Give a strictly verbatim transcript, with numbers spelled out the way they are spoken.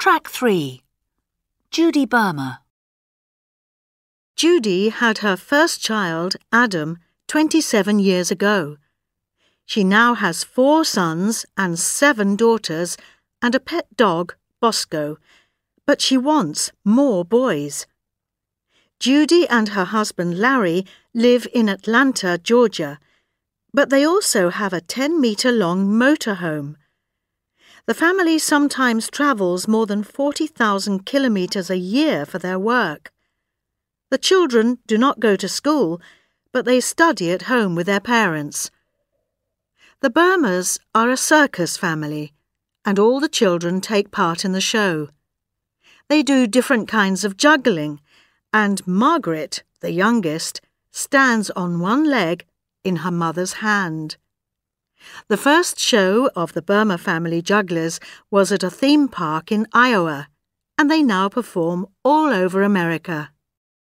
Track three. Judy Burma. Judy had her first child, Adam, twenty-seven years ago. She now has four sons and seven daughters and a pet dog, Bosco, but she wants more boys. Judy and her husband Larry live in Atlanta, Georgia, but they also have a ten-metre-long motorhome. The family sometimes travels more than forty thousand kilometres a year for their work. The children do not go to school, but they study at home with their parents. The Burmas are a circus family, and all the children take part in the show. They do different kinds of juggling, and Margaret, the youngest, stands on one leg in her mother's hand. The first show of the Burma family jugglers was at a theme park in Iowa, and they now perform all over America.